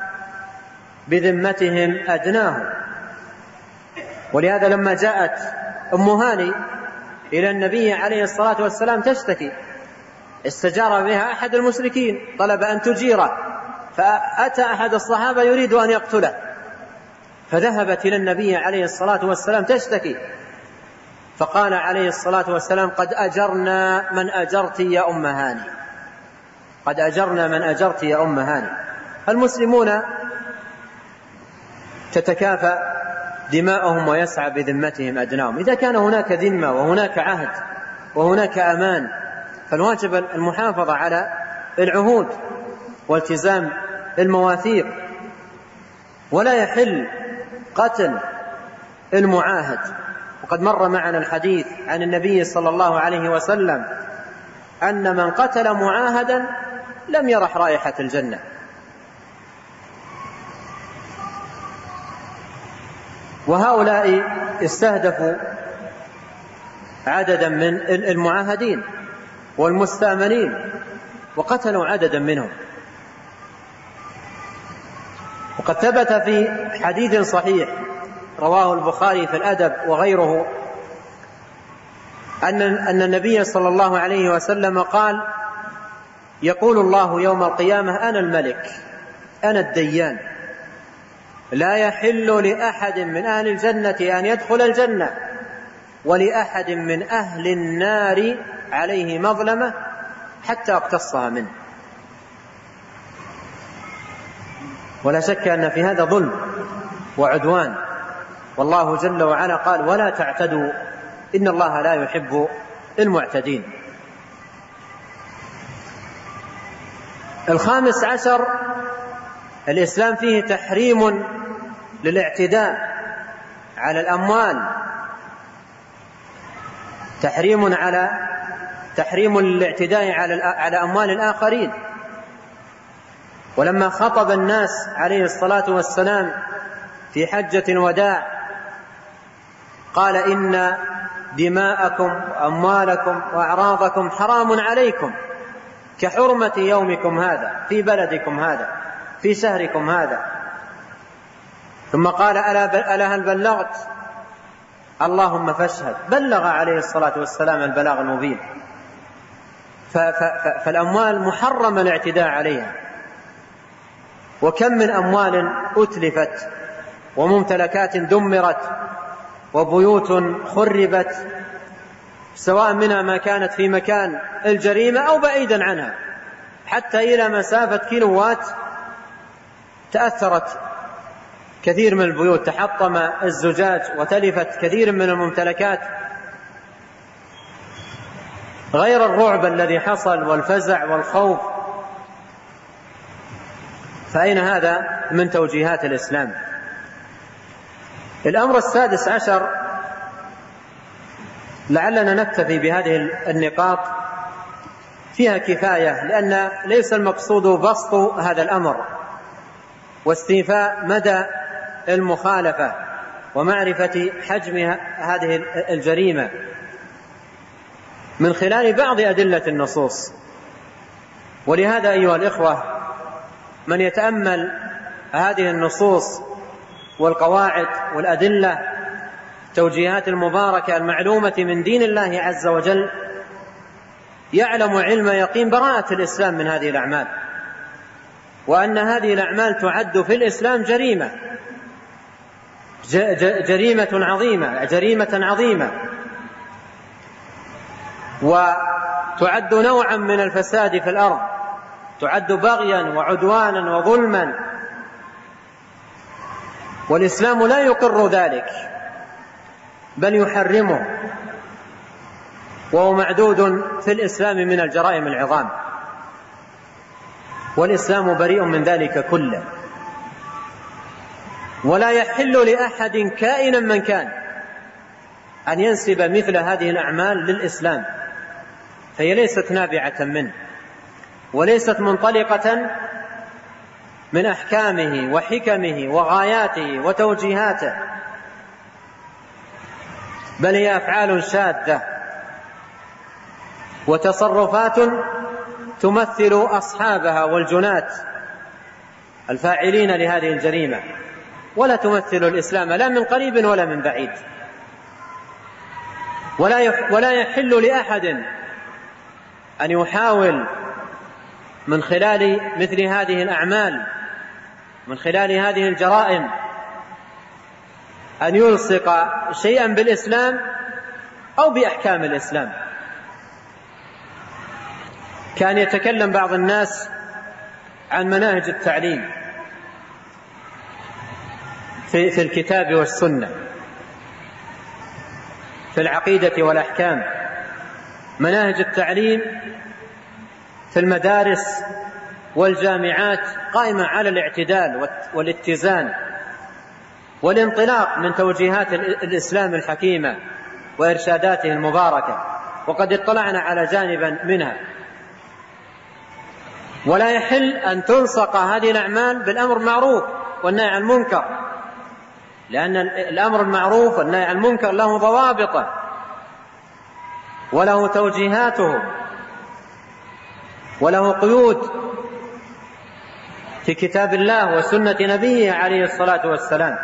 بذمتهم أدناهم. ولهذا لما جاءت أم هاني إلى النبي عليه الصلاة والسلام تشتكي، استجار بها أحد المشركين، طلب أن تجيره، فأتى أحد الصحابة يريد أن يقتله، فذهبت إلى النبي عليه الصلاة والسلام تشتكي، فقال عليه الصلاة والسلام: قد أجرنا من أجرت يا أم هاني، قد أجرنا من أجرت يا أم هاني. المسلمون تتكافأ دماؤهم ويسعى بذمتهم أدناهم. إذا كان هناك ذمة وهناك عهد وهناك أمان فالواجب المحافظة على العهود والتزام المواثيق، ولا يحل قتل المعاهد. وقد مر معنا الحديث عن النبي صلى الله عليه وسلم أن من قتل معاهدا لم يرح رائحة الجنة. وهؤلاء استهدفوا عددا من المعاهدين والمستأمنين وقتلوا عددا منهم. وقد ثبت في حديث صحيح رواه البخاري في الأدب وغيره أن أن النبي صلى الله عليه وسلم قال: يقول الله يوم القيامة: أنا الملك، أنا الديان، لا يحل لأحد من أهل الجنة أن يدخل الجنة ولأحد من أهل النار عليه مظلمة حتى اقتصها منه. ولا شك أن في هذا ظلم وعدوان، والله جل وعلا قال: ولا تعتدوا إن الله لا يحب المعتدين. الخامس عشر، الإسلام فيه تحريم للاعتداء على الأموال، تحريم على تحريم الاعتداء على على أموال الآخرين. ولما خطب الناس عليه الصلاة والسلام في حجة الوداع قال: إن دماءكم وأموالكم وأعراضكم حرام عليكم كحرمة يومكم هذا في بلدكم هذا في شهركم هذا. ثم قال: ألا هل بلغت؟ اللهم فاشهد. بلغ عليه الصلاة والسلام البلاغ المبين. فالأموال محرم الاعتداء عليها، وكم من أموال أتلفت وممتلكات دمرت وبيوت خربت، سواء منها ما كانت في مكان الجريمة أو بعيدا عنها، حتى إلى مسافة كيلوات تأثرت كثير من البيوت، تحطم الزجاج وتلفت كثير من الممتلكات، غير الرعب الذي حصل والفزع والخوف. فأين هذا من توجيهات الإسلام؟ الأمر السادس عشر، لعلنا نكتفي بهذه النقاط، فيها كفاية، لأن ليس المقصود بسط هذا الأمر واستيفاء مدى المخالفة ومعرفة حجم هذه الجريمة من خلال بعض أدلة النصوص. ولهذا أيها الإخوة، من يتأمل هذه النصوص والقواعد والأدلة التوجيهات المباركة المعلومة من دين الله عز وجل يعلم علم يقين براءة الإسلام من هذه الأعمال، وأن هذه الأعمال تعد في الإسلام جريمة جريمة عظيمة جريمة عظيمة وتعد نوعا من الفساد في الأرض، تعد بغيا وعدوانا وظلما، والإسلام لا يقر ذلك بل يحرمه، وهو معدود في الإسلام من الجرائم العظام، والإسلام بريء من ذلك كله. ولا يحل لأحد كائنا من كان أن ينسب مثل هذه الأعمال للإسلام، فهي ليست نابعة منه وليست منطلقة من أحكامه وحكمه وغاياته وتوجيهاته، بل هي أفعال شاذة وتصرفات تمثل أصحابها والجنات الفاعلين لهذه الجريمة، ولا تمثل الإسلام لا من قريب ولا من بعيد. ولا يحل لأحد أن يحاول من خلال مثل هذه الأعمال، من خلال هذه الجرائم، أن يلصق شيئا بالإسلام أو بأحكام الإسلام. كان يتكلم بعض الناس عن مناهج التعليم في, في الكتاب والسنة، في العقيدة والأحكام، مناهج التعليم في المدارس والجامعات قائمة على الاعتدال والاتزان والانطلاق من توجيهات الإسلام الحكيمة وإرشاداته المباركة، وقد اطلعنا على جانبا منها. ولا يحل أن تلصق هذه الأعمال بالأمر المعروف والنهي عن المنكر، لأن الأمر المعروف والنهي عن المنكر له ضوابطه وله توجيهاته وله قيود في كتاب الله وسنة نبيه عليه الصلاة والسلام.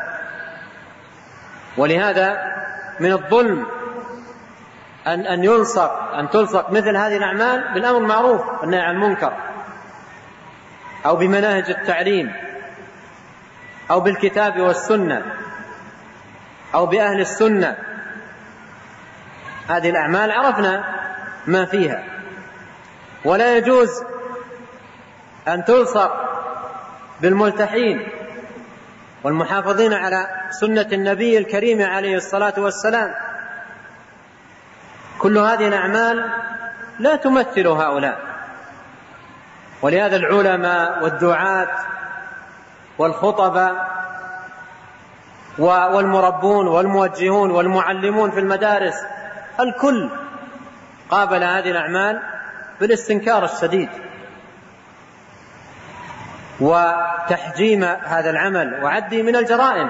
ولهذا من الظلم أن أن يلصق أن تلصق مثل هذه الأعمال بالأمر المعروف والنهي عن المنكر، أو بمناهج التعليم، أو بالكتاب والسنة، أو بأهل السنة، هذه الأعمال عرفنا ما فيها، ولا يجوز أن تلصق بالملتحين والمحافظين على سنة النبي الكريم عليه الصلاة والسلام. كل هذه الأعمال لا تمثل هؤلاء. ولهذا العلماء والدعاة والخطباء والمربون والموجهون والمعلمون في المدارس الكل قابل هذه الأعمال بالاستنكار الشديد وتحجيم هذا العمل وعده من الجرائم،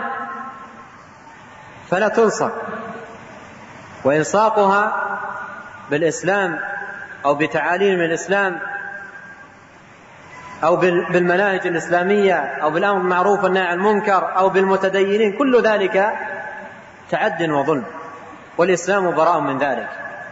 فلا تلصق. وإلصاقها بالإسلام أو بتعاليم الإسلام أو بالمناهج الإسلامية أو بالأمر بالمعروف والنهي عن المنكر أو بالمتدينين، كل ذلك تعد وظلم، والإسلام براء من ذلك.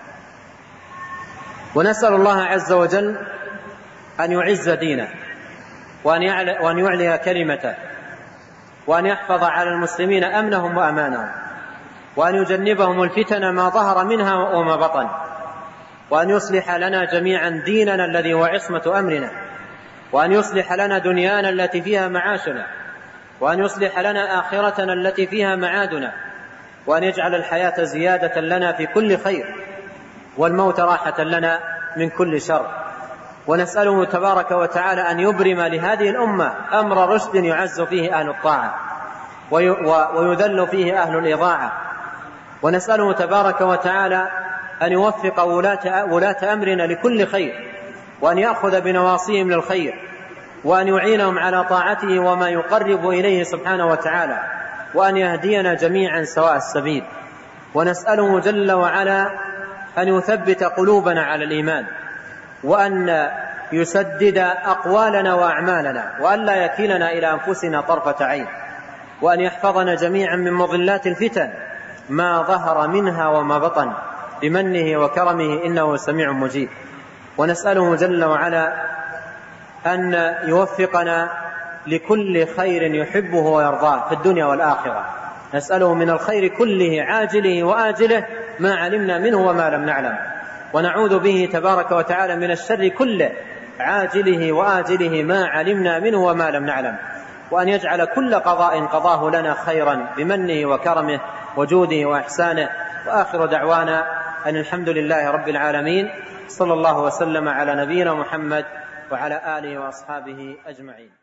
ونسأل الله عز وجل أن يعز دينه وأن يعلي كلمته وأن يحفظ على المسلمين أمنهم وأمانهم وأن يجنبهم الفتن ما ظهر منها وما بطن، وأن يصلح لنا جميعا ديننا الذي هو عصمة أمرنا، وأن يصلح لنا دنيانا التي فيها معاشنا، وأن يصلح لنا آخرتنا التي فيها معادنا، وأن يجعل الحياة زيادة لنا في كل خير والموت راحة لنا من كل شر. ونسأله تبارك وتعالى أن يبرم لهذه الأمة أمر رشد يعز فيه أهل الطاعة ويذل فيه أهل الإضاعة. ونسأله تبارك وتعالى أن يوفق ولاة أمرنا لكل خير، وأن يأخذ بنواصيهم للخير، وأن يعينهم على طاعته وما يقرب إليه سبحانه وتعالى، وأن يهدينا جميعا سواء السبيل. ونسأله جل وعلا أن يثبت قلوبنا على الإيمان، وأن يسدد أقوالنا وأعمالنا، وأن لا يكلنا إلى أنفسنا طرفة عين، وأن يحفظنا جميعا من مضلات الفتن ما ظهر منها وما بطن بمنه وكرمه إنه سميع مجيب. ونسأله جل وعلا أن يوفقنا لكل خير يحبه ويرضاه في الدنيا والآخرة. نسأله من الخير كله عاجله وآجله ما علمنا منه وما لم نعلم، ونعوذ به تبارك وتعالى من الشر كله عاجله وآجله ما علمنا منه وما لم نعلم، وأن يجعل كل قضاء قضاه لنا خيرا بمنه وكرمه وجوده وإحسانه. وآخر دعوانا أن الحمد لله رب العالمين، صلى الله وسلم على نبينا محمد وعلى آله وأصحابه أجمعين.